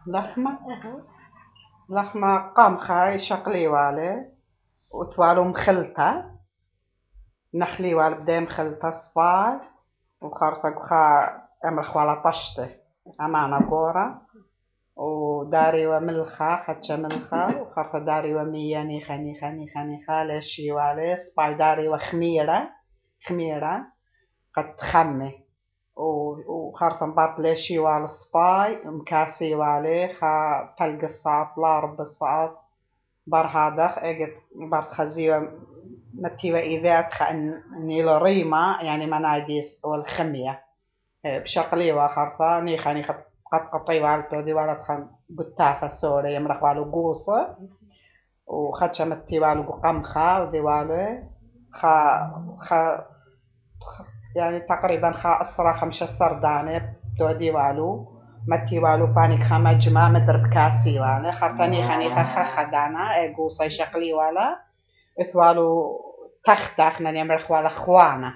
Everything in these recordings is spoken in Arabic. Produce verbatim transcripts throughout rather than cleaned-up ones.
لخمة لخمة قامخة يشقلي والي وتوالو مخلطة نخلي والي بدا مخلطة صفار وخارطة قخا امرخ والا طشته امانا قورة وداري وملخة خدشة ملخة وخارطة داري ومية نيخة نيخة نيخة نيخة لاشي والي صباي داري وخميرة خميرة قد تخمي وخارطة مبارط لاشي والي صباي مكاسي والي خا تلق الصاط لا رب الصاط بار هادخ اجت مبارط خزيوة متيوة إذا خا نيلو ريمة يعني مناديس والخمية بشقلي وخارطة نيخة نيخة قد قطي والتو دي والت خان قطافة سوري يمرخ والو قوصة وخدشة متي والو قمخة ودي والي خا خا يعني تقريبا خا أسرة خمسة سردانة تودي والو متي والو بانيك خا مجمع مدرب كاسي والا خرطاني خاني خا خا خدانا قوصة شقلي والا إثوالو تختخ ناني مرخ والا خوانا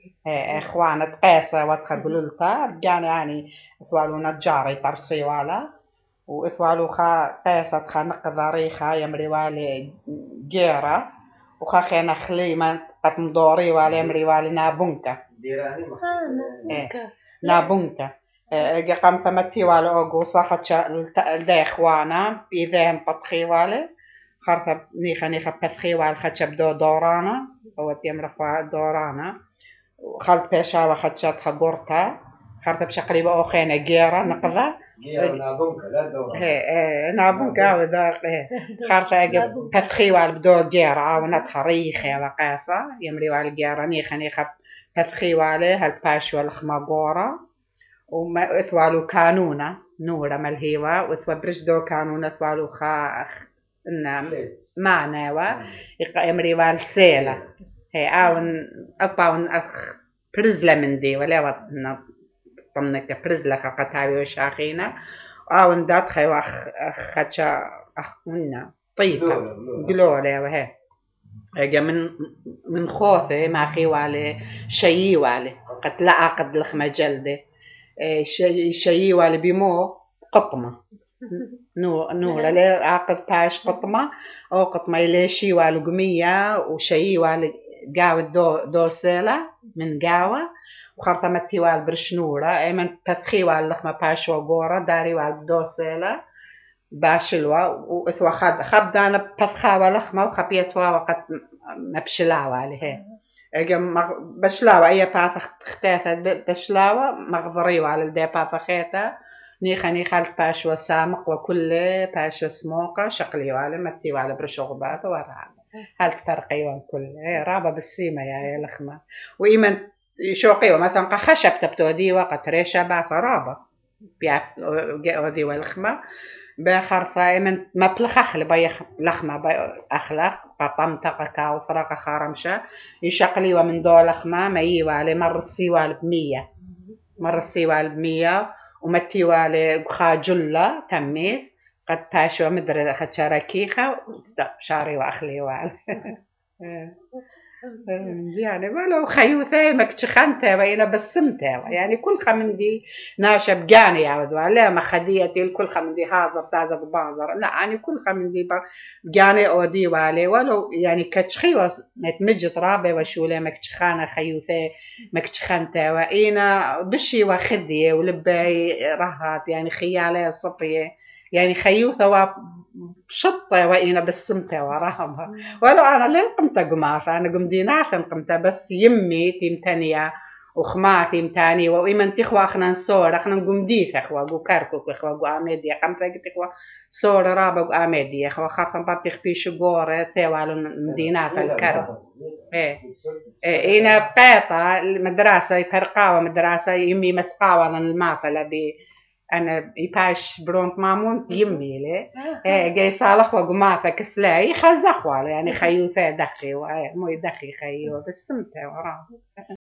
إخوانا تقاسة واتخا قلولتا رجعنا يعني إثوالو نجاري ترسي والا وإثوالو خا قاسة خا نقذاري خا يمري والي جيرة وخا خينا خليما قد مدوري والي يمري والي نابونكا ديراني مخلوقة نابونكا اجا قام ثمتي والي اوغوصا خدشا لدى اخوانا بيذاهم بطخي والي خارطة نيخا نيخا بطخي والي خدشا بدو دورانا هو تيمرخوا دورانا خالت بيشاوة خدشا تخقورتا خارطة بشقريبا اوخينا جيرا نقضا جيرا نابونكا لا دورا هي نابونكا وداق خارطة اجا بطخي والي بدو جيرا ونتخا ريخي وقاسا يمري والي جيرا نيخا نيخا بطخي والي هالباش والخماقورا وما اثوالو كانونا نورا ملهيوا واثوا برجدو كانونا اثوالو خا إن معناوا يمري والسيلة هي أون أباون أخ برزلة من دي ولا وطنا طنك برزلة خقتاوي وشاخينا أون دات خي وأخ خدشا أخ منا طيبة قلولة وهي اجا من من خوثه ما خي والي شيي والي قد لا عقد لخمة جلده شيء شيء والي بيمو قطمة نو نو لا عقد باش قطمة أو قطمة ليشي والي قمية وشيء والي قاوة دو دوسلة من قاوة وخرطة متي والي برشنورة أي من تدخي والي لخمة باش وقورة داري والي دوسلة باشلوا وإثوا خد خبدانا بتدخا ولخمة وخبيتوا وقت مبشلاوة عليه اجا بشلاوة اي باث اختاثة بشلاوة مغضريوة على الدي باث خيتا نيخا نيخا الباشوة سامق وكل باشوة سموقة شقليوة على متيوة على برشوغبات ورعب هل تفرقيوة كل رابة بالسيمة يا لخمة وإيمن شوقيوة مثلا خشب تبتوديوة قطريشة باث رابة بيعف ودي والخمة بآخر فايمن ما بلخخ لبي لخمة بي أخلاق قطم تقكا وفرق خارمشة يشقلي ومن دول لخمة ما يوالي مر السيوال بمية مر السيوال بمية ومتي والي خاجلة تميس قد تاشوا مدري أخذ شاركيخة شاري وأخلي والي يعني ولو خيوثة مكتشخنتها وإنا بسمتها يعني كل خمندي ناشا بجاني يعودوا لا ما خديتي الكل خمندي هازر تازر بازر لا يعني كل خمندي بجاني أودي والي ولو يعني كتشخي نتمجد رابي وشولي مكتشخانة خيوثة مكتشخنتها وإنا بشي وخدية ولبي رهات يعني خيالي صبية يعني خيوثة شطة وإنا بسمتها وراها ولو أنا لين قمت قماثة أنا قم ديناثا قمت بس يمي تيمتانية وخماتي متاني وإيمن تخوى أخنا نصور أخنا نقوم ديث أخوى قو كاركوك أخوى قو آميدي قمت تخوى صور رابا قو آميدي أخوى خاصة بابتخ بيشو قورة تيوالو مديناثا الكرب إيه إيه إنا بقيطة المدرسة يفرقاوة مدرسة يمي مسقاوة لن الماثلة بي أنا يباش برونت مامون يمي لي إيه جاي صالح وقماثة كسلاي خزخوة يعني خيوثة دخي مو يدخي خيوة بس سمتها وراه